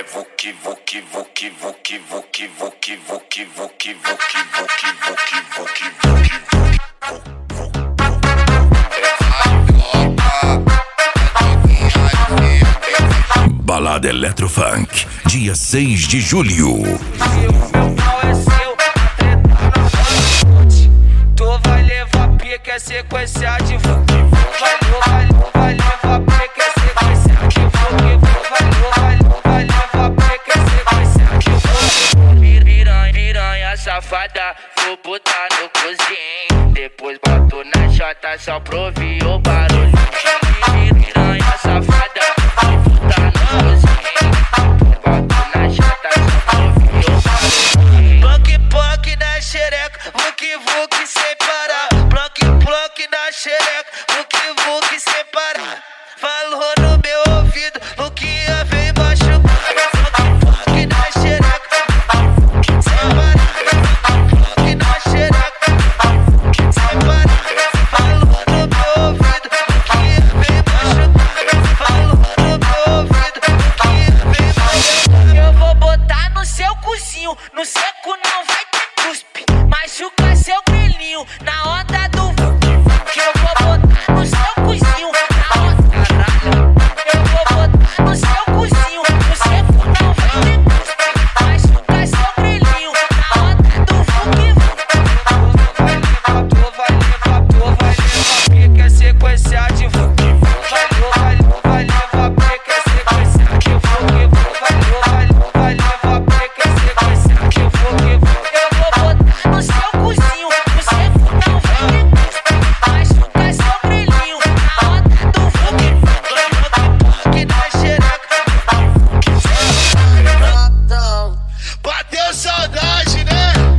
vuki, vuki, vuki, vuki, vuki, vuki, vuki, vuki, vuki, vuki, vuki, vuki, vuki, Balada Eletrofunk, dia 6 de julho. Meu pau é seu, a treta não pode. Tu vai levar pique, é sequência de vuki. Vai levar pique, é sequência de vuki. Vai levar pique, é sequência de vuki. Piranha safada, vou botar no cozinho. Depois boto na chota só pra ouvir o barulho. Piranha safada, vou botar no cozinho. Boto na chota só pra ouvir o barulho. Plunk na xereca, vuki sem parar. Plunk na xereca, vuki sem parar. Falou no meu ouvido, o que ia vem machucar. Plunk na xereca, sem parar. Plunk na xereca, sem parar. Falou no meu ouvido, o que ia vem machucar. Falou no meu ouvido, o que ia vem machucar. Eu vou botar no seu cozinho, no seco não vai ter cuspe. Machuca seu grelhinho, na onda do vuki. Que eu vou botar no seu cozinho, na onda, caralho. Eu vou botar no seu cozinho, no seco não vai ter cuspe. Machuca seu grelhinho, na onda do vuki. Tu vai levar pique, é sequência de vuki. Vai levar pique, é sequência de vuki. Vai levar pique, é sequência de vuki. Eu vou botar no seu cozinho, no seco não vai ter cuspe. Machuca seu brilhinho, na onda do vuki. Plunk na xereca. Bateu saudade, né?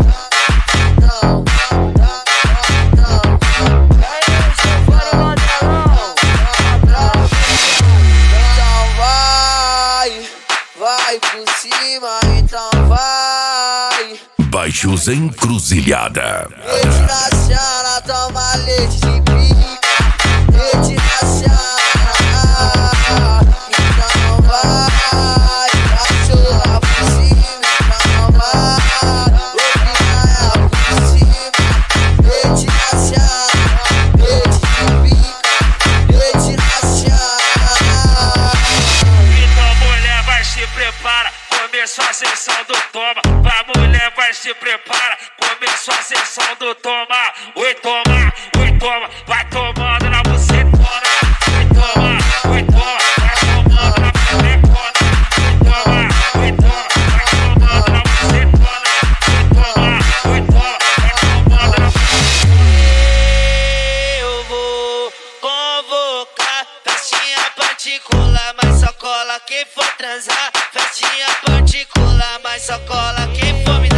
Vai por cima, então vai. Baixos Encruzilhada. Leite na senhora, toma leite de pica. Leite na senhora, então vai. Cachorra por cima, então vai. Ô piranha por cima. Leite na senhora, leite de pica. Leite na senhora. Então mulher vai se prepara, começou a sessão do toma. Vai mulher vai se prepara, começou a sessão do toma. Oi toma, vai tomando na bucetona. Oi toma, vai tomando na bucetona. Oi toma, vai tomando na bucetona. Oi toma, vai tomando na bucetona. Eu vou convocar festinha particular, mas só cola quem for transar. Festinha particular, mas só cola quem for me dar.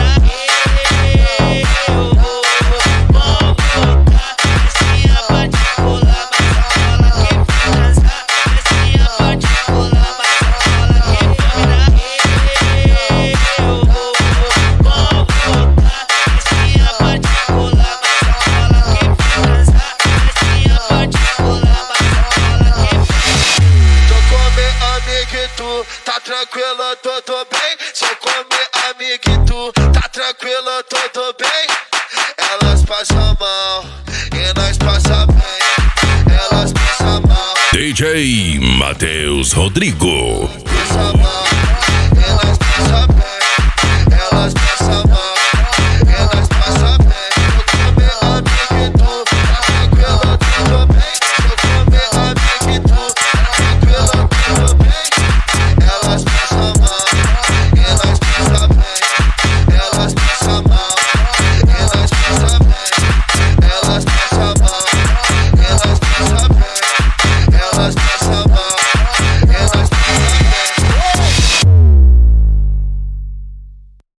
Eu vou convocar festinha particular, mas só cola quem for transar. Festinha particular, mas só cola quem for me dar. Eu vou convocar festinha particular, mas só cola quem for transar. Festinha particular, mas só cola quem for me dar. Tô com meu amiguito, tá tranquilo, tudo bem? Sou com meu amiguito, tá tranquilo, tudo bem? Elas passam mal e nós passa bem. Elas passam mal, DJ Matheus Rodrigo. passa mal.